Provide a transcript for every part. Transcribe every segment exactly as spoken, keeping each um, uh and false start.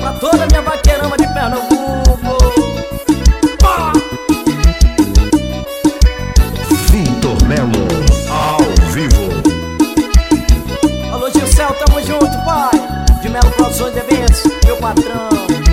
pra toda a minha vaqueirama de Pernambuco. Ah! Vitor Melo, ao vivo. Alô Gilcel, tamo junto, pai. De Melo Produções de Eventos, meu patrão.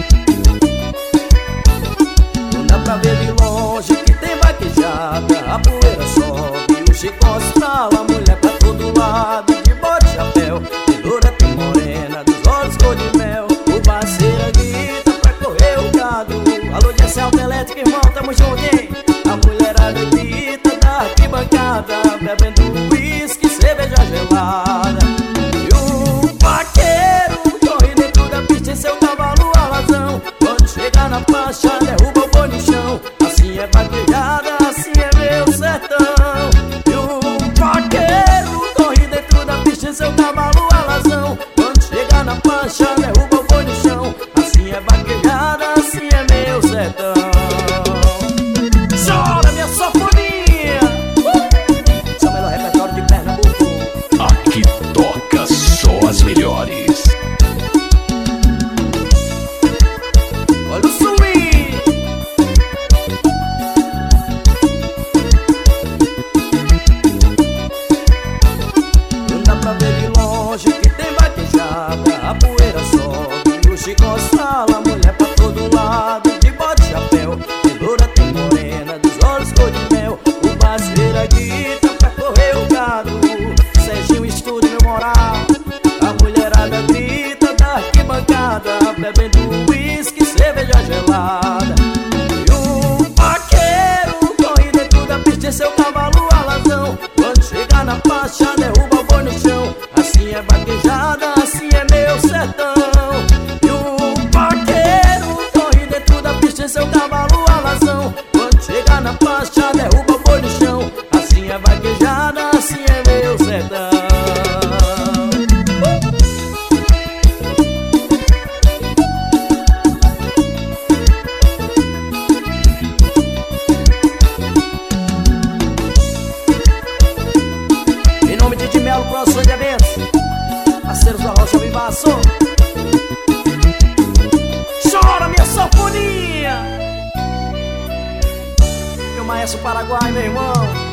Não dá pra ver de longe que tem vaquejada, a poeira sobe, o chicó estrala, a mulher pra todo lado, de bode e chapéu, tem loura, tem morena, dos olhos cor de mel. O parceiro grita pra correr o gado. Alô Gilcel, elétrico, irmão, tamo junto, hein? A mulherada grita da arquibancada, bebendo uísque, cerveja gelada. E o vaqueiro corre dentro da pista em seu cavalo alazão. Quando chega na faixa, derruba o boi no chão. Assim é vaquejada, assim é meu sertão. E o vaqueiro corre dentro da pista em seu cavalo alazão. Quando chega na faixa, derruba o boi no chão. Assim é vaquejada, assim é meu sertão. Chora minha sanfoninha, uh! Seu melhor repertório de Pernambuco. Aqui toca só as melhores. Olha o swing. Não dá pra ver de longe que tem vaquejada, a poeira sobe, o chicó estrala, a mulher pra todo lado, de bode e chapéu, tem loura, tem morena, dos olhos cor de mel. O parceiro grita pra correr o gado, Serginho Estúdio, meu moral. A mulherada grita da arquibancada, bebendo uísque, cerveja gelada. E o vaqueiro corre dentro da pista em seu cavalo alazão. Quando chega na faixa, derruba o boi no chão. Assim é vaquejada, assim é meu sertão. E o vaqueiro corre dentro da pista em seu cavalo alazão. Quando chega na faixa, derruba o boi no chão. Assim é vaquejada, assim é meu sertão. Em nome de Melo Produções de Eventos, parceiros da Rocha Vivaço. Chora minha sanfoninha, meu maestro Paraguai, meu irmão.